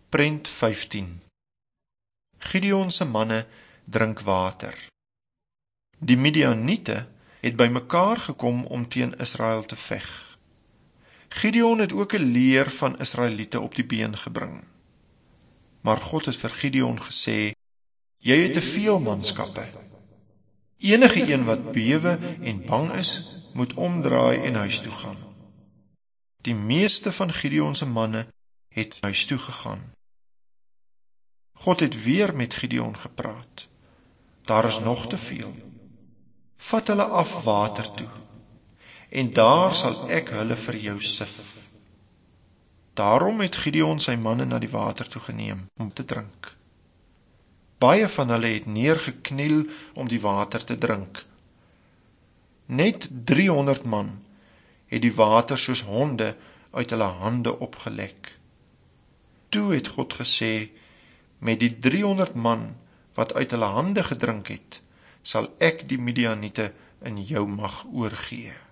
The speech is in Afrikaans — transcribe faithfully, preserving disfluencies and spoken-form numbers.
Prent vyftien. Gideon se manne drink water. Die Midianiete het bymekaar gekom om teen Israel te veg. Gideon het ook 'n leer van Israeliete op die been gebring. Maar God het vir Gideon gesê, jy het te veel manskappe. Enige een wat bewe en bang is, moet omdraai en huis toe gaan. Die meeste van Gideon se manne het huis toe gegaan. God het weer met Gideon gepraat. Daar is nog te veel. Vat hulle af water toe, en daar sal ek hulle vir jou sif. Daarom het Gideon sy manne na die water toe geneem om te drink. Baie van hulle het neergekniel om die water te drink. Net driehonderd man het die water soos honde uit hulle hande opgelek. Toe het God gesê, met die driehonderd man wat uit hulle hande gedrink het, sal ek die Midianiete in jou mag oorgee.